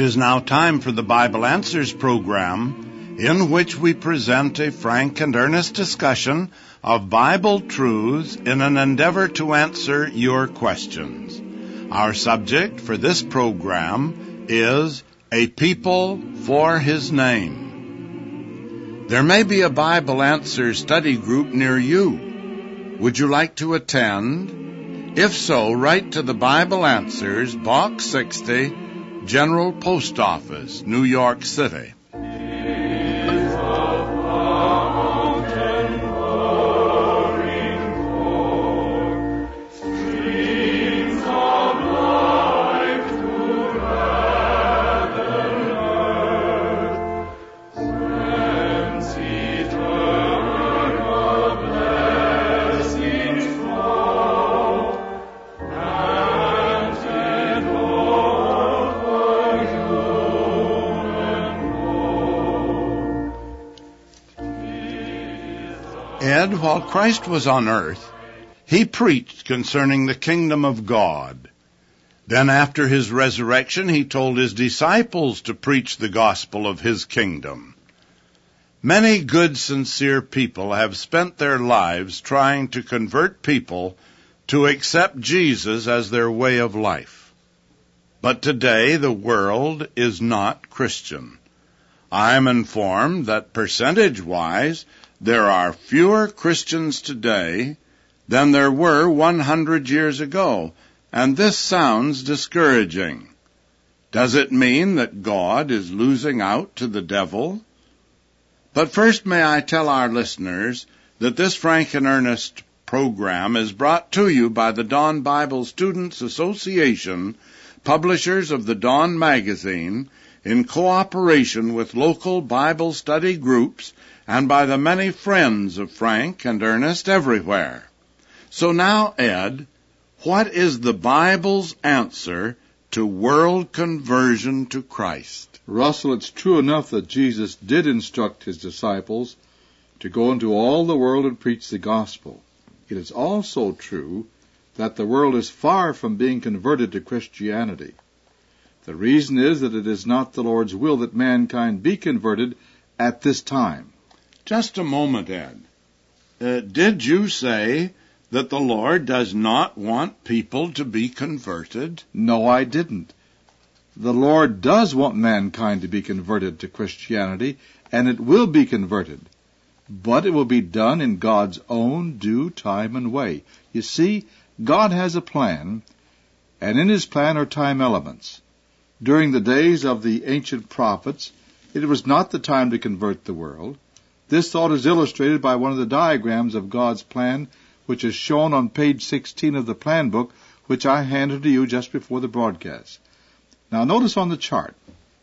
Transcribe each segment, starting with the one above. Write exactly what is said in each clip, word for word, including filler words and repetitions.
is now time for the Bible Answers program, in which we present a frank and earnest discussion of Bible truths in an endeavor to answer your questions. Our subject for this program is A People for His Name. There may be a Bible Answers study group near you. Would you like to attend? If so, write to the Bible Answers, Box sixty, General Post Office, New York City. Ed, while Christ was on earth, he preached concerning the kingdom of God. Then after his resurrection, he told his disciples to preach the gospel of his kingdom. Many good, sincere people have spent their lives trying to convert people to accept Jesus as their way of life. But today, the world is not Christian. I am informed that percentage-wise, there are fewer Christians today than there were one hundred years ago, and this sounds discouraging. Does it mean that God is losing out to the devil? But first, may I tell our listeners that this frank and earnest program is brought to you by the Dawn Bible Students Association, publishers of the Dawn magazine, in cooperation with local Bible study groups and by the many friends of Frank and Ernest everywhere. So now, Ed, what is the Bible's answer to world conversion to Christ? Russell, it's true enough that Jesus did instruct his disciples to go into all the world and preach the gospel. It is also true that the world is far from being converted to Christianity. The reason is that it is not the Lord's will that mankind be converted at this time. Just a moment, Ed. Uh, did you say that the Lord does not want people to be converted? No, I didn't. The Lord does want mankind to be converted to Christianity, and it will be converted. But it will be done in God's own due time and way. You see, God has a plan, and in his plan are time elements. During the days of the ancient prophets, it was not the time to convert the world. This thought is illustrated by one of the diagrams of God's plan, which is shown on page sixteen of the plan book, which I handed to you just before the broadcast. Now notice on the chart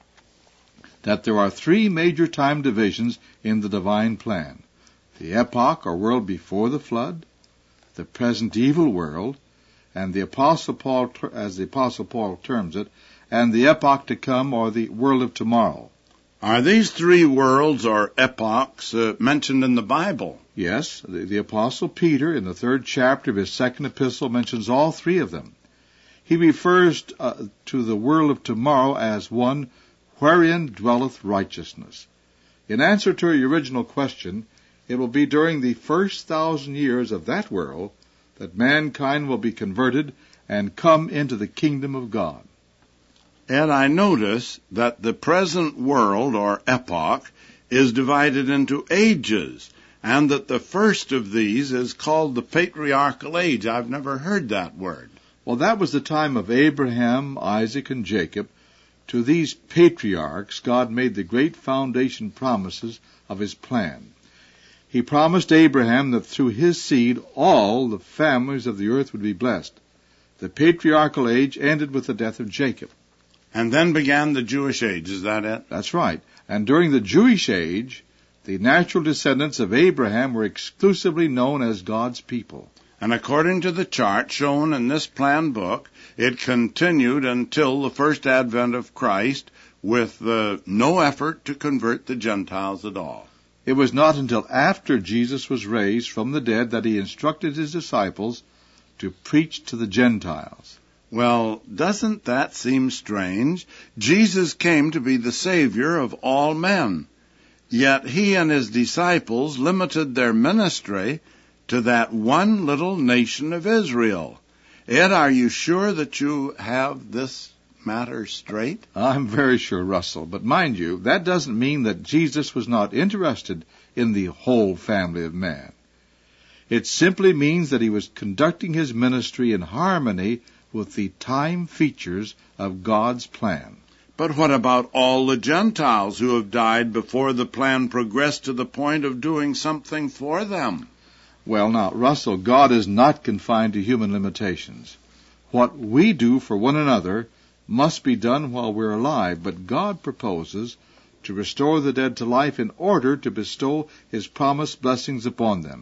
that there are three major time divisions in the divine plan: the epoch or world before the flood, the present evil world, and the Apostle Paul, as the Apostle Paul terms it, and the epoch to come, or the world of tomorrow. Are these three worlds or epochs uh, mentioned in the Bible? Yes, the, the Apostle Peter, in the third chapter of his second epistle, mentions all three of them. He refers uh, to the world of tomorrow as one wherein dwelleth righteousness. In answer to your original question, it will be during the first thousand years of that world that mankind will be converted and come into the kingdom of God. And I notice that the present world or epoch is divided into ages, and that the first of these is called the patriarchal age. I've never heard that word. Well, that was the time of Abraham, Isaac, and Jacob. To these patriarchs, God made the great foundation promises of his plan. He promised Abraham that through his seed all the families of the earth would be blessed. The patriarchal age ended with the death of Jacob. And then began the Jewish age, is that it? That's right. And during the Jewish age, the natural descendants of Abraham were exclusively known as God's people. And according to the chart shown in this plan book, it continued until the first advent of Christ with uh, no effort to convert the Gentiles at all. It was not until after Jesus was raised from the dead that he instructed his disciples to preach to the Gentiles. Well, doesn't that seem strange? Jesus came to be the Savior of all men, yet he and his disciples limited their ministry to that one little nation of Israel. Ed, are you sure that you have this matter straight? I'm very sure, Russell. But mind you, that doesn't mean that Jesus was not interested in the whole family of man. It simply means that he was conducting his ministry in harmony with the time features of God's plan. But what about all the Gentiles who have died before the plan progressed to the point of doing something for them? Well, now, Russell, God is not confined to human limitations. What we do for one another must be done while we're alive, but God proposes to restore the dead to life in order to bestow his promised blessings upon them.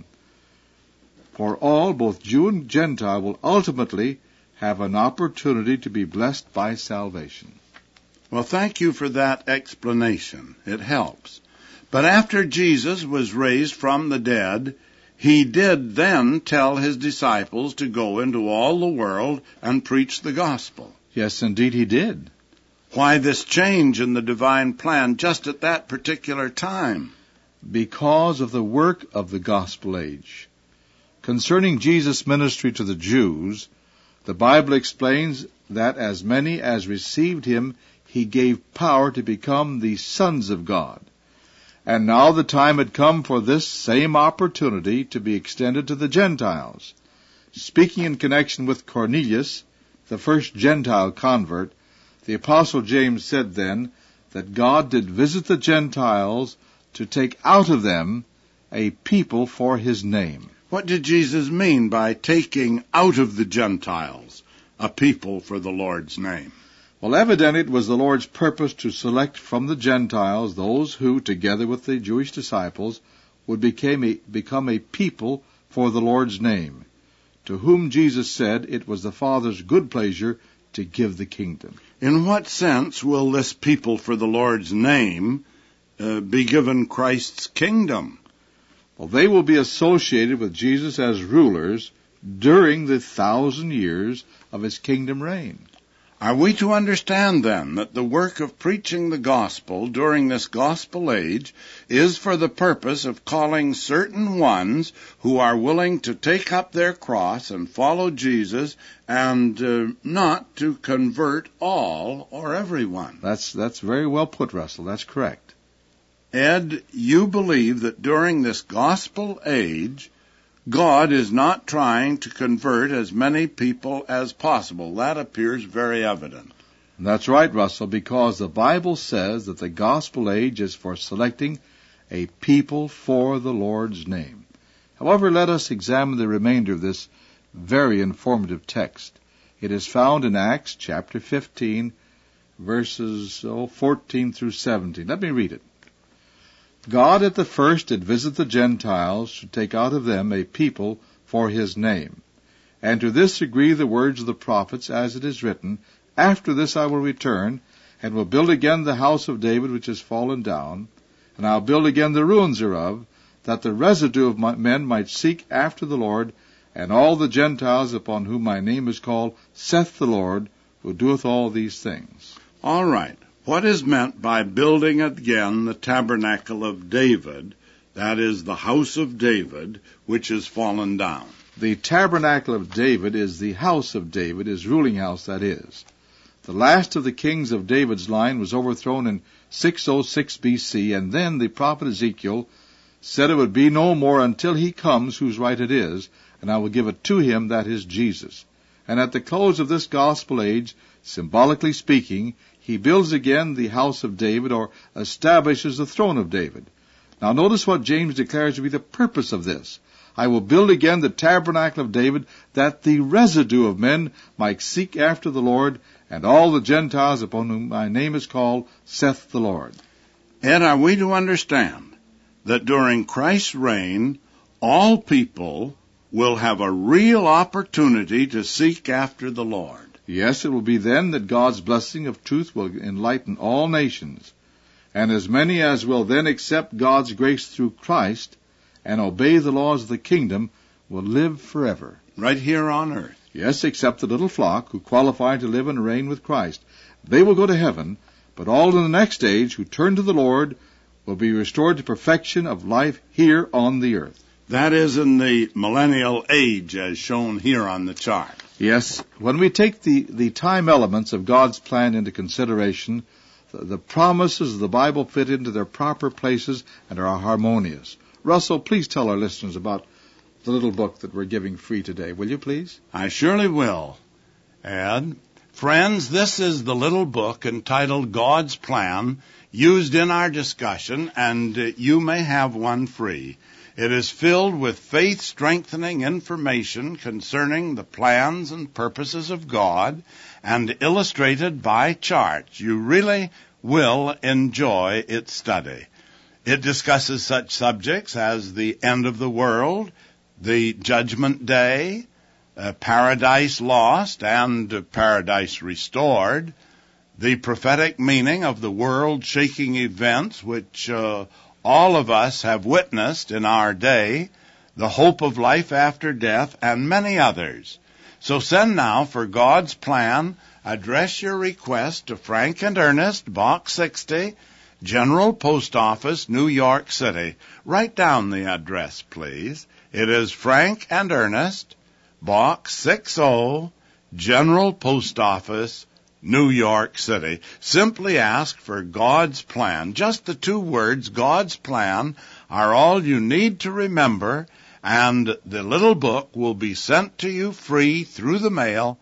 For all, both Jew and Gentile, will ultimately have an opportunity to be blessed by salvation. Well, thank you for that explanation. It helps. But after Jesus was raised from the dead, he did then tell his disciples to go into all the world and preach the gospel. Yes, indeed he did. Why this change in the divine plan just at that particular time? Because of the work of the gospel age. Concerning Jesus' ministry to the Jews, the Bible explains that as many as received him, he gave power to become the sons of God. And now the time had come for this same opportunity to be extended to the Gentiles. Speaking in connection with Cornelius, the first Gentile convert, the Apostle James said then that God did visit the Gentiles to take out of them a people for his name. What did Jesus mean by taking out of the Gentiles a people for the Lord's name? Well, evidently it was the Lord's purpose to select from the Gentiles those who, together with the Jewish disciples, would become a, become a people for the Lord's name, to whom Jesus said it was the Father's good pleasure to give the kingdom. In what sense will this people for the Lord's name uh, be given Christ's kingdom? Well, they will be associated with Jesus as rulers during the thousand years of his kingdom reign. Are we to understand, then, that the work of preaching the gospel during this gospel age is for the purpose of calling certain ones who are willing to take up their cross and follow Jesus, and uh, not to convert all or everyone? That's, that's very well put, Russell. That's correct. Ed, you believe that during this gospel age, God is not trying to convert as many people as possible. That appears very evident. That's right, Russell, because the Bible says that the gospel age is for selecting a people for the Lord's name. However, let us examine the remainder of this very informative text. It is found in Acts chapter fifteen, verses oh, fourteen through seventeen. Let me read it. God at the first did visit the Gentiles to take out of them a people for his name. And to this agree the words of the prophets, as it is written, After this I will return, and will build again the house of David which is fallen down, and I'll build again the ruins thereof, that the residue of my men might seek after the Lord, and all the Gentiles upon whom my name is called, saith the Lord, who doeth all these things. All right. What is meant by building again the tabernacle of David, that is, the house of David, which is fallen down? The tabernacle of David is the house of David, his ruling house, that is. The last of the kings of David's line was overthrown in six oh six B C, and then the prophet Ezekiel said it would be no more until he comes whose right it is, and I will give it to him, that is Jesus. And at the close of this gospel age, symbolically speaking, he builds again the house of David, or establishes the throne of David. Now notice what James declares to be the purpose of this. I will build again the tabernacle of David, that the residue of men might seek after the Lord, and all the Gentiles upon whom my name is called, saith the Lord. And are we to understand that during Christ's reign, all people will have a real opportunity to seek after the Lord? Yes, it will be then that God's blessing of truth will enlighten all nations, and as many as will then accept God's grace through Christ and obey the laws of the kingdom will live forever. Right here on earth. Yes, except the little flock who qualify to live and reign with Christ. They will go to heaven, but all in the next age who turn to the Lord will be restored to perfection of life here on the earth. That is in the millennial age, as shown here on the chart. Yes, when we take the, the time elements of God's plan into consideration, the, the promises of the Bible fit into their proper places and are harmonious. Russell, please tell our listeners about the little book that we're giving free today. Will you please? I surely will, Ed. Friends, this is the little book entitled God's Plan, used in our discussion, and uh, you may have one free. It is filled with faith-strengthening information concerning the plans and purposes of God and illustrated by charts. You really will enjoy its study. It discusses such subjects as the end of the world, the judgment day, uh, paradise lost and uh, paradise restored, the prophetic meaning of the world-shaking events which uh, all of us have witnessed in our day, the hope of life after death, and many others. So send now for God's Plan. Address your request to Frank and Ernest, Box sixty, General Post Office, New York City. Write down the address, please. It is Frank and Ernest, Box sixty, General Post Office, New York City. Simply ask for God's Plan. Just the two words, God's Plan, are all you need to remember, and the little book will be sent to you free through the mail.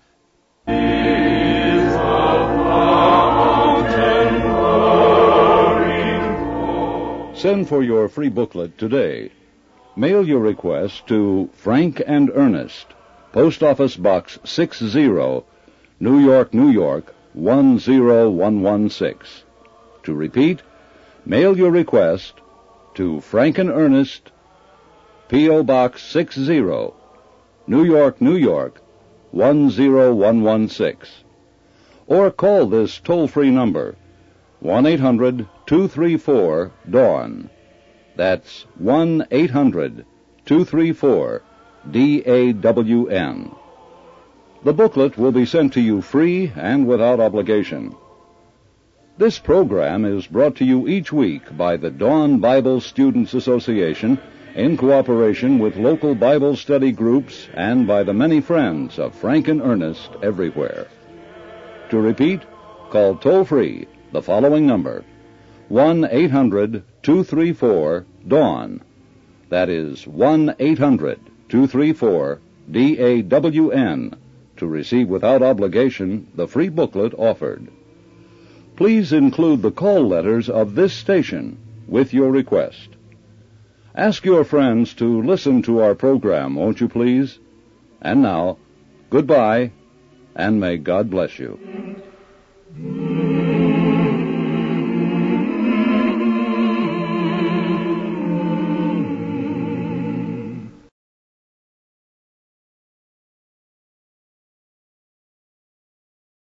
Send for your free booklet today. Mail your request to Frank and Ernest, Post Office Box sixty, New York, New York, one zero one one six. To repeat, mail your request to Frank and Ernest, P O. Box sixty, New York, New York, one zero one one six. Or call this toll-free number, one eight hundred two three four DAWN. That's one eight hundred two three four D A W N. The booklet will be sent to you free and without obligation. This program is brought to you each week by the Dawn Bible Students Association in cooperation with local Bible study groups and by the many friends of Frank and Ernest everywhere. To repeat, call toll-free the following number, one eight hundred two three four DAWN. That is one eight hundred two three four D A W N. to receive without obligation the free booklet offered. Please include the call letters of this station with your request. Ask your friends to listen to our program, won't you please? And now, goodbye, and may God bless you.